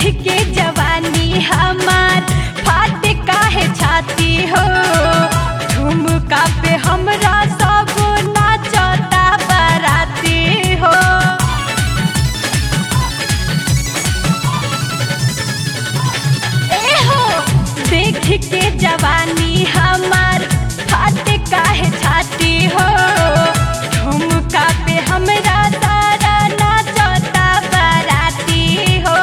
के जवानी हमार फाटे काहे छाती हो झुमका पे हमरा सब नाचता बराती हो। ए हो देख के जवानी हमार फाटे काहे छाती हो झुमका पे हमरा सारा नाचता बराती हो।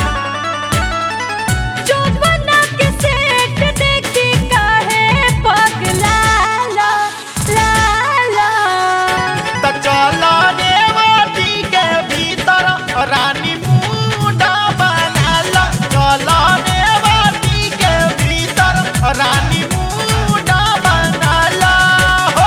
जो बना के सेठ देखी काहे पगला ला ला त चलो रेवती के भीतर रानी मुंडा बना लो। चलो रेवती के भीतर रानी मुंडा बना लो हो।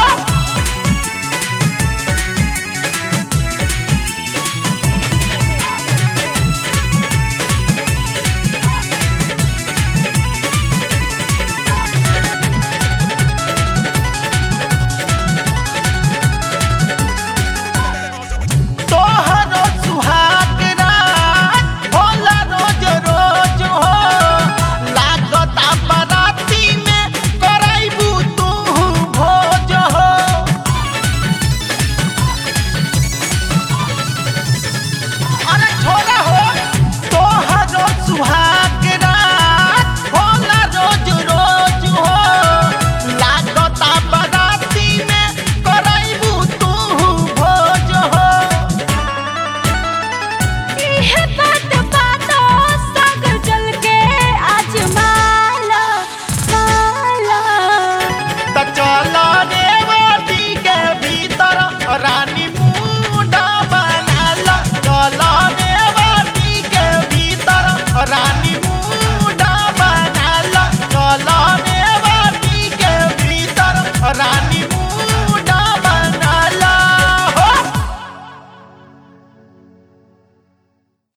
तोहरो सुहाग रात होला रोज रोज हो लागता बराती में कराइबू तू भोज हो। अरे छोरा हो तोहरो सुहाग रात होला रोज रोज हो लागता बराती में कराइबू तू भोज हो। इह बात बातो सागर जल के आजमाला माला। त चलो रेवती के भीतर रानी मुंडा बना लो। चलो रेवती के भीतर रानी